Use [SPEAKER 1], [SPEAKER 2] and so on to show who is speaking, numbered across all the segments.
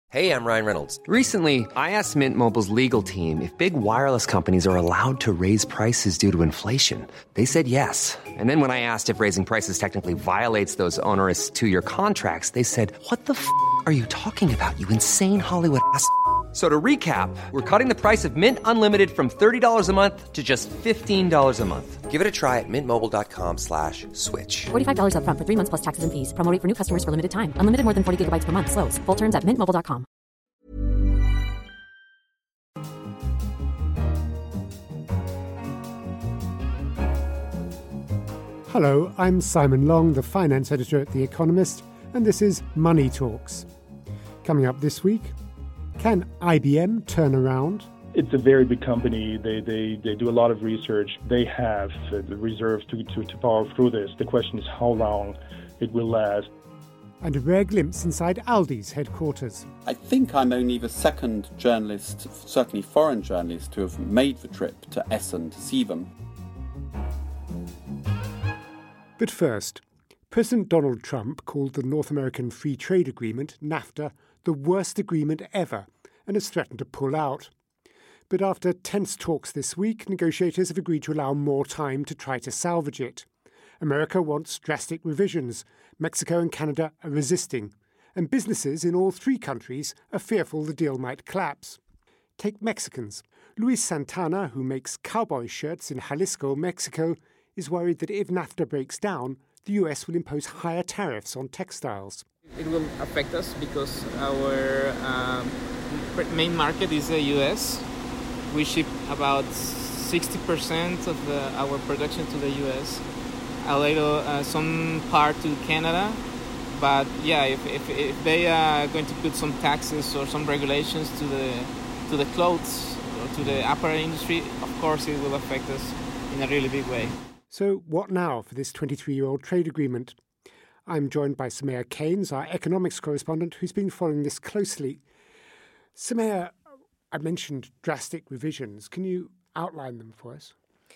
[SPEAKER 1] Hey, I'm Ryan Reynolds.
[SPEAKER 2] Recently, I asked Mint Mobile's legal team if big wireless companies are allowed to raise prices due to inflation. They said yes. And then when I asked if raising prices technically violates those onerous two-year contracts, they said, "What the f*** are you talking about, you insane Hollywood ass?" So to recap, we're cutting the price of Mint Unlimited from $30 a month to just $15 a month.
[SPEAKER 1] Give it a try at mintmobile.com/switch.
[SPEAKER 3] $45 up front for 3 months plus taxes and fees. Promo rate for new customers for limited time. Unlimited more than 40 gigabytes per month. Slows full terms at mintmobile.com.
[SPEAKER 4] Hello, I'm Simon Long, the finance editor at The Economist, and this is Money Talks. Coming up this week, can IBM turn around?
[SPEAKER 5] It's a very big company. They do a lot of research. They have the reserves to power through this. The question is how long it will last.
[SPEAKER 4] And a rare glimpse inside Aldi's headquarters.
[SPEAKER 6] I think I'm only the second journalist, certainly foreign journalist, to have made the trip to Essen to see them.
[SPEAKER 4] But first, President Donald Trump called the North American Free Trade Agreement, NAFTA, the worst agreement ever, and has threatened to pull out. But after tense talks this week, negotiators have agreed to allow more time to try to salvage it. America wants drastic revisions. Mexico and Canada are resisting. And businesses in all three countries are fearful the deal might collapse. Take Mexicans. Luis Santana, who makes cowboy shirts in Jalisco, Mexico, is worried that if NAFTA breaks down, the US will impose higher tariffs on textiles.
[SPEAKER 7] It will affect us because our main market is the US. We ship about 60% of our production to the US, a little, some part to Canada. But yeah, if they are going to put some taxes or some regulations to the clothes or to the apparel industry, of course it will affect us in a really big way.
[SPEAKER 4] So what now for this 23-year-old trade agreement? I'm joined by Soumaya Keynes, our economics correspondent, who's been following this closely. Soumaya, I mentioned drastic revisions. Can you outline them for us?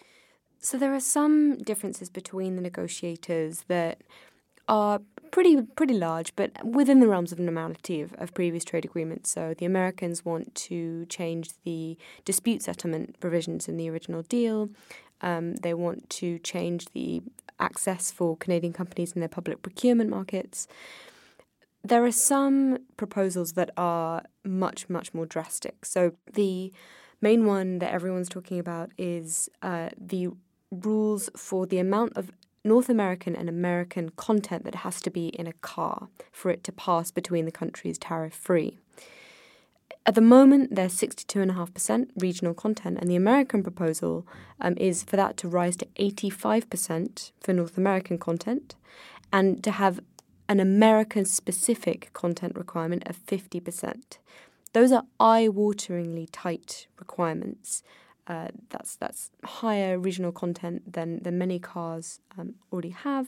[SPEAKER 8] So there are some differences between the negotiators that are pretty large, but within the realms of normality of previous trade agreements. So the Americans want to change the dispute settlement provisions in the original deal. They want to change the access for Canadian companies in their public procurement markets. There are some proposals that are much, much more drastic. So the main one that everyone's talking about is the rules for the amount of North American and American content that has to be in a car for it to pass between the countries tariff-free. At the moment, there's 62.5% regional content, and the American proposal is for that to rise to 85% for North American content and to have an American-specific content requirement of 50%. Those are eye-wateringly tight requirements. That's higher regional content than many cars already have.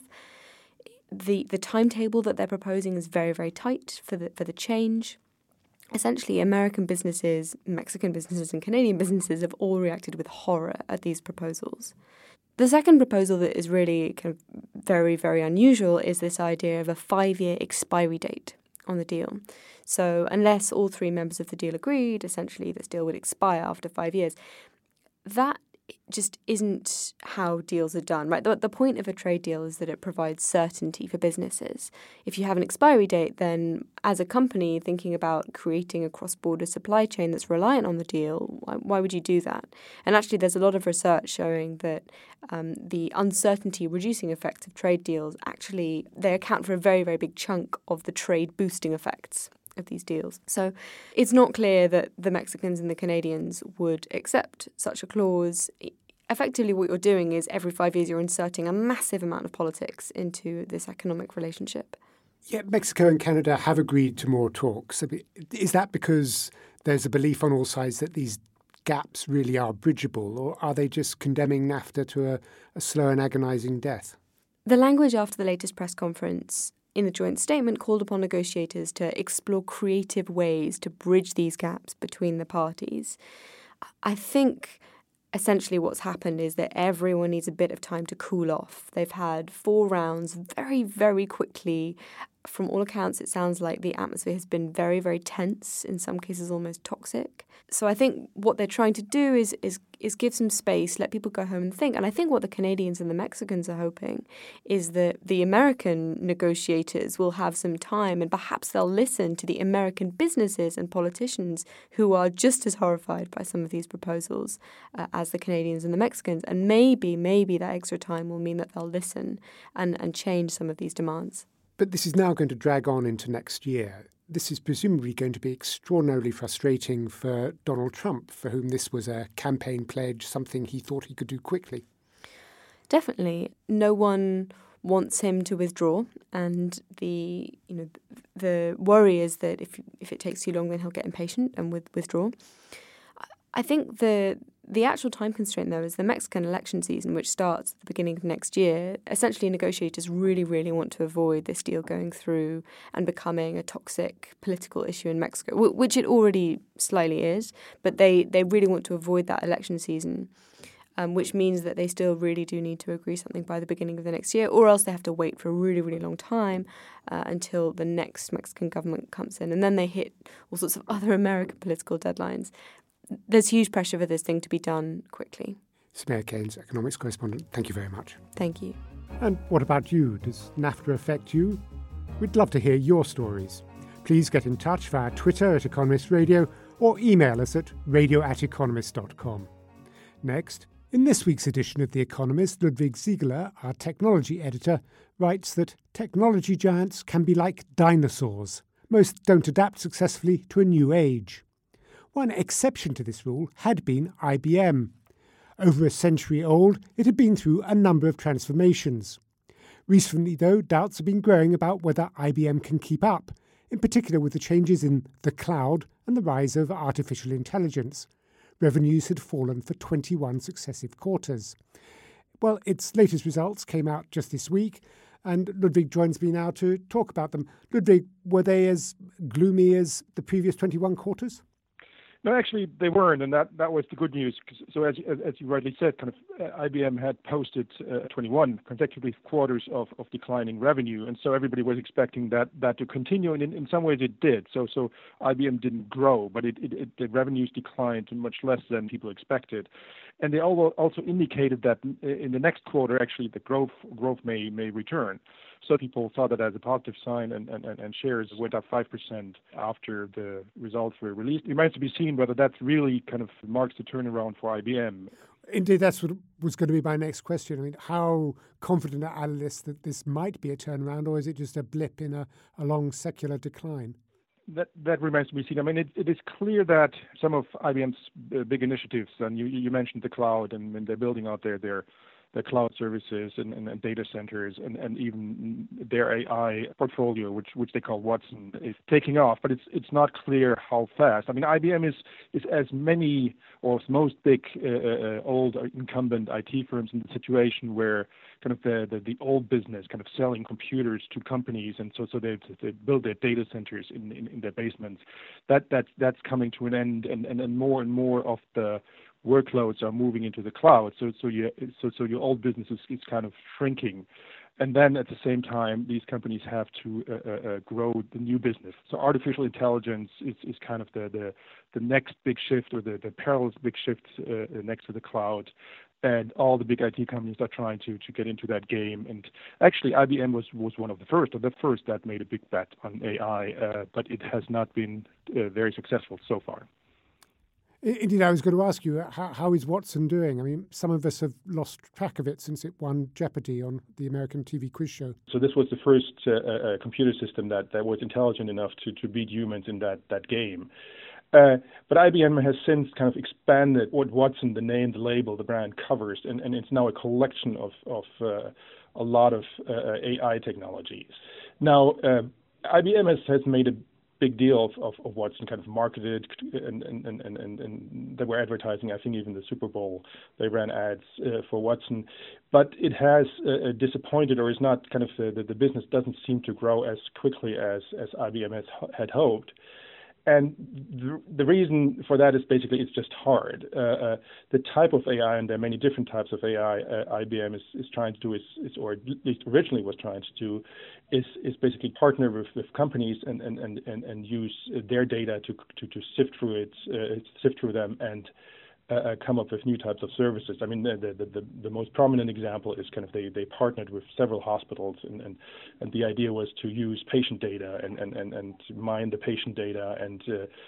[SPEAKER 8] The timetable that they're proposing is very, very tight for the change. Essentially, American businesses, Mexican businesses and Canadian businesses have all reacted with horror at these proposals. The second proposal that is really kind of very, very unusual is this idea of a 5-year expiry date on the deal. So unless all three members of the deal agreed, essentially this deal would expire after 5 years. That just isn't how deals are done, right? The point of a trade deal is that it provides certainty for businesses. If you have an expiry date, then as a company thinking about creating a cross-border supply chain that's reliant on the deal, why would you do that? And actually, there's a lot of research showing that the uncertainty-reducing effects of trade deals, actually, they account for a very, very big chunk of the trade-boosting effects of these deals. So it's not clear that the Mexicans and the Canadians would accept such a clause. Effectively, what you're doing is every 5 years you're inserting a massive amount of politics into this economic relationship.
[SPEAKER 4] Yeah, Mexico and Canada have agreed to more talks. Is that because there's a belief on all sides that these gaps really are bridgeable, or are they just condemning NAFTA to a slow and agonising death?
[SPEAKER 8] The language after the latest press conference in the joint statement called upon negotiators to explore creative ways to bridge these gaps between the parties. I think essentially what's happened is that everyone needs a bit of time to cool off. They've had 4 rounds very, very quickly from all accounts, it sounds like the atmosphere has been very, very tense, in some cases almost toxic. So I think what they're trying to do is give some space, let people go home and think. And I think what the Canadians and the Mexicans are hoping is that the American negotiators will have some time and perhaps they'll listen to the American businesses and politicians who are just as horrified by some of these proposals as the Canadians and the Mexicans. And maybe that extra time will mean that they'll listen and change some of these demands.
[SPEAKER 4] But this is now going to drag on into next year. This is presumably going to be extraordinarily frustrating for Donald Trump, for whom this was a campaign pledge, something he thought he could do quickly. Definitely.
[SPEAKER 8] No one wants him to withdraw, and the worry is that if it takes too long, then he'll get impatient and withdraw. I think the actual time constraint, though, is the Mexican election season, which starts at the beginning of next year. Essentially, negotiators really, really want to avoid this deal going through and becoming a toxic political issue in Mexico, which it already slightly is. But they really want to avoid that election season, which means that they still really do need to agree something by the beginning of the next year, or else they have to wait for a really, really long time until the next Mexican government comes in. And then they hit all sorts of other American political deadlines. There's huge pressure for this thing to be done quickly.
[SPEAKER 4] Smear Keynes, economics correspondent, thank you very much.
[SPEAKER 8] Thank you.
[SPEAKER 4] And what about you? Does NAFTA affect you? We'd love to hear your stories. Please get in touch via Twitter at Economist Radio or email us at radio@economist.com. Next, in this week's edition of The Economist, Ludwig Siegler, our technology editor, writes that technology giants can be like dinosaurs. Most don't adapt successfully to a new age. One exception to this rule had been IBM. Over a century old, it had been through a number of transformations. Recently, though, doubts have been growing about whether IBM can keep up, in particular with the changes in the cloud and the rise of artificial intelligence. Revenues had fallen for 21 successive quarters. Well, its latest results came out just this week, and Ludwig joins me now to talk about them. Ludwig, were they as gloomy as the previous 21 quarters?
[SPEAKER 5] No, actually, they weren't, and that was the good news. So as you rightly said, kind of IBM had posted 21 consecutive quarters of declining revenue, and so everybody was expecting that to continue, and in some ways it did. So IBM didn't grow, but the revenues declined much less than people expected, and they also indicated that in the next quarter, actually, the growth may return. So people saw that as a positive sign, and shares went up 5% after the results were released. It remains to be seen whether that really kind of marks the turnaround for IBM.
[SPEAKER 4] Indeed, that's what was going to be my next question. I mean, how confident are analysts that this might be a turnaround, or is it just a blip in a long secular decline?
[SPEAKER 5] That remains to be seen. I mean, it is clear that some of IBM's big initiatives, and you mentioned the cloud, and they're building out their cloud services and data centers and even their AI portfolio, which they call Watson, is taking off. But it's not clear how fast. I mean, IBM is as many or as most big old incumbent IT firms in the situation where kind of the old business kind of selling computers to companies, and so they build their data centers in their basements. That's coming to an end, and more of the workloads are moving into the cloud. So your old business is kind of shrinking. And then at the same time, these companies have to grow the new business. So artificial intelligence is kind of the next big shift, or the parallel big shift next to the cloud. And all the big IT companies are trying to get into that game. And actually, IBM was one of the first that made a big bet on AI, but it has not been very successful so far.
[SPEAKER 4] Indeed, I was going to ask you, how is Watson doing? I mean, some of us have lost track of it since it won Jeopardy on the American TV quiz show.
[SPEAKER 5] So this was the first computer system that was intelligent enough to beat humans in that game. But IBM has since kind of expanded what Watson, the name, the label, the brand covers, and it's now a collection of a lot of AI technologies. Now, IBM has made a big deal of Watson, kind of marketed, and they were advertising, I think even the Super Bowl, they ran ads for Watson. But it has disappointed, or is not kind of, the business doesn't seem to grow as quickly as IBM had hoped. And the reason for that is basically it's just hard. The type of AI, and there are many different types of AI IBM is trying to do, or at least originally was trying to do, is basically partner with companies and use their data to sift through them and come up with new types of services. I mean, the most prominent example is kind of they partnered with several hospitals, and the idea was to use patient data and mine the patient data and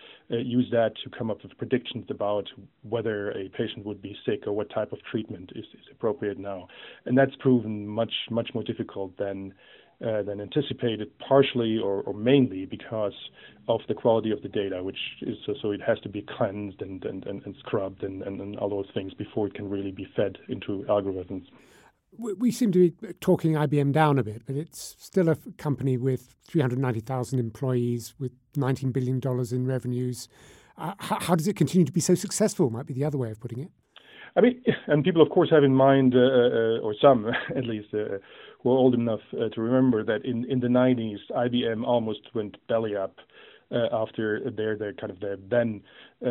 [SPEAKER 5] use that to come up with predictions about whether a patient would be sick or what type of treatment is appropriate now. And that's proven much more difficult than anticipated, partially or mainly because of the quality of the data, which is so it has to be cleansed and scrubbed and all those things before it can really be fed into algorithms.
[SPEAKER 4] We seem to be talking IBM down a bit, but it's still a company with 390,000 employees with $19 billion in revenues. How does it continue to be so successful, might be the other way of putting it?
[SPEAKER 5] I mean, and people, of course, have in mind, or some at least, who are old enough to remember that in the 90s, IBM almost went belly up after their then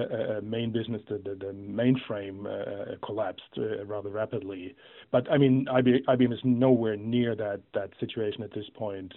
[SPEAKER 5] main business, the mainframe, collapsed rather rapidly. But I mean, IBM is nowhere near that situation at this point.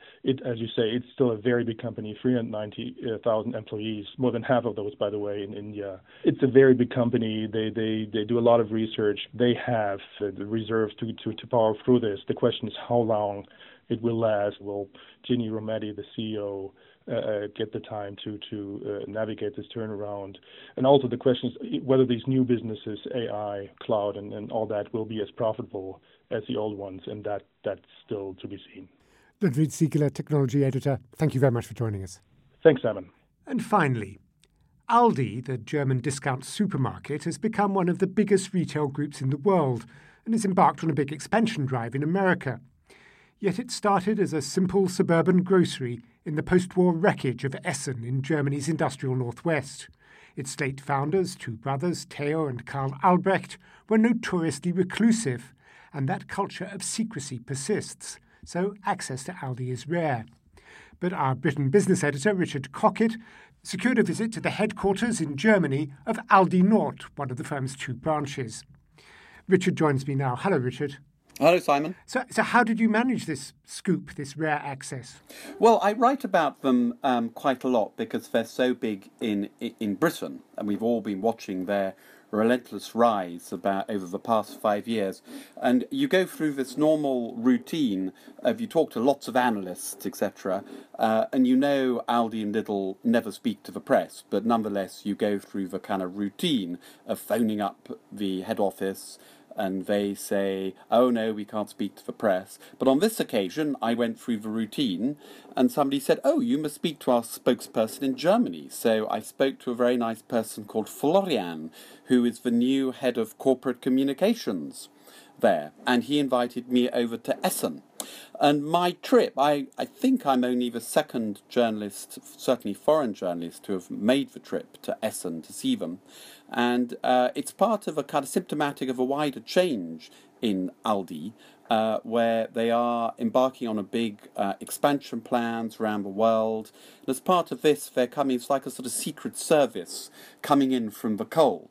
[SPEAKER 5] As you say, it's still a very big company, 390,000 employees, more than half of those, by the way, in India. It's a very big company. They do a lot of research. They have the reserves to power through this. The question is how long it will last. Will Ginni Rometty, the CEO, get the time to navigate this turnaround? And also the question is whether these new businesses, AI, cloud, and all that will be as profitable as the old ones, and that's still to be seen.
[SPEAKER 4] Ludwig Siegele, technology editor, thank you very much for joining us.
[SPEAKER 5] Thanks, Simon.
[SPEAKER 4] And finally, Aldi, the German discount supermarket, has become one of the biggest retail groups in the world and has embarked on a big expansion drive in America. Yet it started as a simple suburban grocery in the post-war wreckage of Essen in Germany's industrial northwest. Its late founders, two brothers, Theo and Karl Albrecht, were notoriously reclusive, and that culture of secrecy persists, so access to Aldi is rare. But our Britain business editor, Richard Cockett, secured a visit to the headquarters in Germany of Aldi Nord, one of the firm's two branches. Richard joins me now. Hello, Richard.
[SPEAKER 6] Hello, Simon.
[SPEAKER 4] So how did you manage this scoop, this rare access?
[SPEAKER 6] Well, I write about them quite a lot because they're so big in Britain, and we've all been watching their relentless rise over the past 5 years. And you go through this normal routine of you talk to lots of analysts, etc., and you know Aldi and Lidl never speak to the press, but nonetheless you go through the kind of routine of phoning up the head office, and they say, oh no, we can't speak to the press. But on this occasion, I went through the routine and somebody said, oh, you must speak to our spokesperson in Germany. So I spoke to a very nice person called Florian, who is the new head of corporate communications there. And he invited me over to Essen. And my trip, I think I'm only the second journalist, certainly foreign journalist, to have made the trip to Essen to see them. And it's part of a kind of symptomatic of a wider change in Aldi, where they are embarking on a big expansion plans around the world. And as part of this, it's like a sort of secret service coming in from the cold.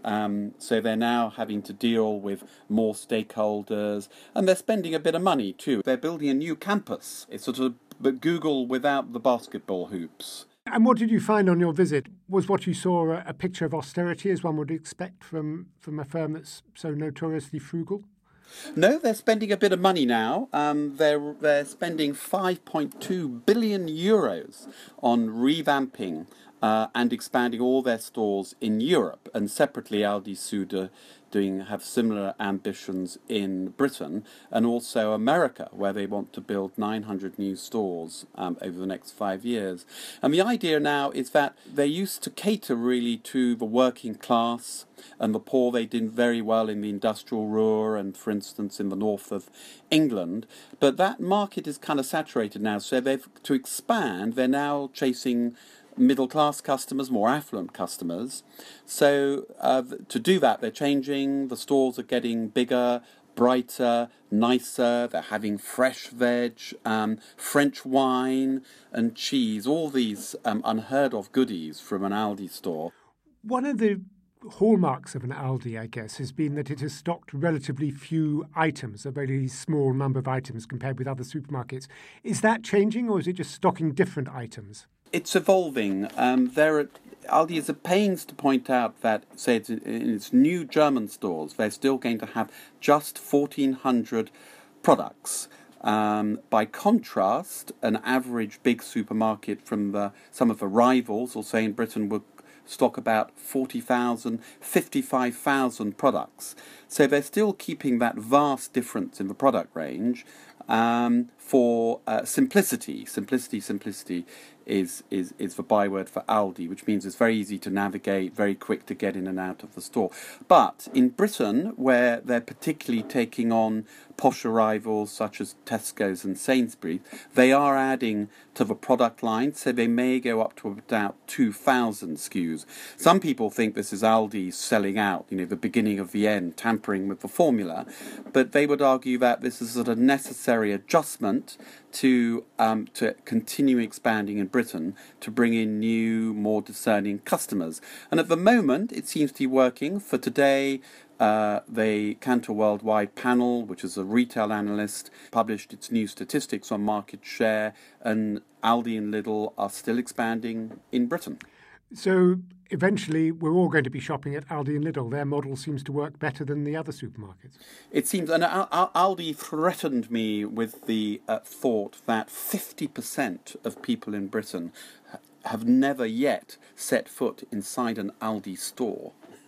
[SPEAKER 6] So they're now having to deal with more stakeholders, and they're spending a bit of money too. They're building a new campus. It's sort of Google without the basketball hoops.
[SPEAKER 4] And what did you find on your visit? Was what you saw a picture of austerity, as one would expect from a firm that's so notoriously frugal?
[SPEAKER 6] No, they're spending a bit of money now. They're spending 5.2 billion euros on revamping and expanding all their stores in Europe. And separately, Aldi Süd have similar ambitions in Britain and also America, where they want to build 900 new stores over the next 5 years. And the idea now is that they used to cater really to the working class and the poor. They did very well in the industrial Ruhr and, for instance, in the north of England. But that market is kind of saturated now. So to expand, they're now chasing middle-class customers, more affluent customers. So to do that, they're changing. The stores are getting bigger, brighter, nicer. They're having fresh veg, French wine and cheese, all these unheard of goodies from an Aldi store.
[SPEAKER 4] One of the hallmarks of an Aldi, I guess, has been that it has stocked relatively few items, a very small number of items compared with other supermarkets. Is that changing, or is it just stocking different items?
[SPEAKER 6] It's evolving. Aldi is at pains to point out that, say, in its new German stores, they're still going to have just 1,400 products. By contrast, an average big supermarket from some of the rivals, or say in Britain, would stock about 40,000, 55,000 products. So they're still keeping that vast difference in the product range for simplicity. Simplicity is the byword for Aldi, which means it's very easy to navigate, very quick to get in and out of the store. But in Britain, where they're particularly taking on posher rivals such as Tesco's and Sainsbury's, they are adding to the product line, so they may go up to about 2,000 SKUs. Some people think this is Aldi selling out, the beginning of the end, tampering with the formula, but they would argue that this is a necessary adjustment to continue expanding in Britain to bring in new, more discerning customers. And at the moment, it seems to be working. For today, the Kantar Worldwide panel, which is a retail analyst, published its new statistics on market share, and Aldi and Lidl are still expanding in Britain.
[SPEAKER 4] So eventually we're all going to be shopping at Aldi and Lidl. Their model seems to work better than the other supermarkets.
[SPEAKER 6] It seems, and Aldi threatened me with the thought that 50% of people in Britain have never yet set foot inside an Aldi store.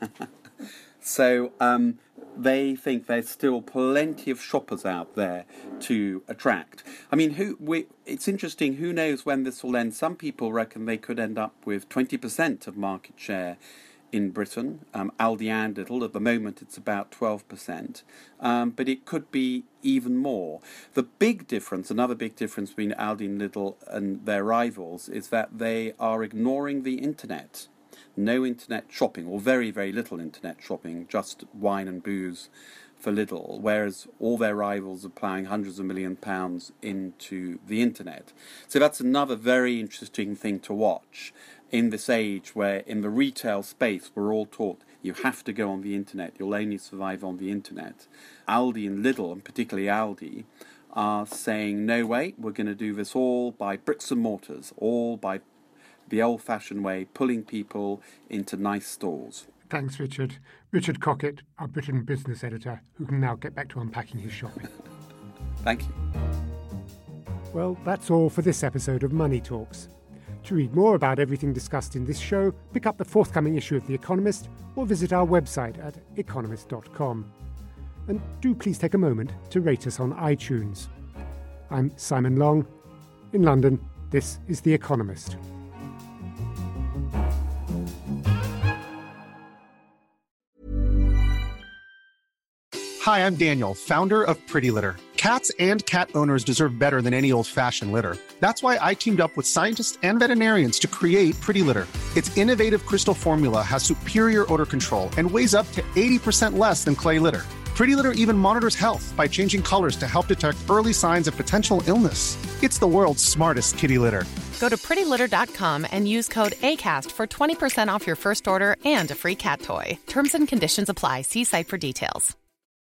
[SPEAKER 6] So they think there's still plenty of shoppers out there to attract. I mean, it's interesting, who knows when this will end. Some people reckon they could end up with 20% of market share in Britain, Aldi and Lidl. At the moment, it's about 12%, but it could be even more. The big difference, another big difference between Aldi and Lidl and their rivals, is that they are ignoring the internet. No internet shopping, or very, very little internet shopping, just wine and booze for Lidl, whereas all their rivals are ploughing hundreds of £1 into the internet. So that's another very interesting thing to watch in this age where in the retail space we're all taught you have to go on the internet, you'll only survive on the internet. Aldi and Lidl, and particularly Aldi, are saying, no, wait, we're going to do this all by bricks and mortars, all by the old-fashioned way, pulling people into nice stores.
[SPEAKER 4] Thanks, Richard. Richard Cockett, our Britain business editor, who can now get back to unpacking his shopping.
[SPEAKER 6] Thank you.
[SPEAKER 4] Well, that's all for this episode of Money Talks. To read more about everything discussed in this show, pick up the forthcoming issue of The Economist or visit our website at economist.com. And do please take a moment to rate us on iTunes. I'm Simon Long. In London, this is The Economist.
[SPEAKER 9] Hi, I'm Daniel, founder of Pretty Litter. Cats and cat owners deserve better than any old-fashioned litter. That's why I teamed up with scientists and veterinarians to create Pretty Litter. Its innovative crystal formula has superior odor control and weighs up to 80% less than clay litter. Pretty Litter even monitors health by changing colors to help detect early signs of potential illness. It's the world's smartest kitty litter.
[SPEAKER 10] Go to prettylitter.com and use code ACAST for 20% off your first order and a free cat toy. Terms and conditions apply. See site for details.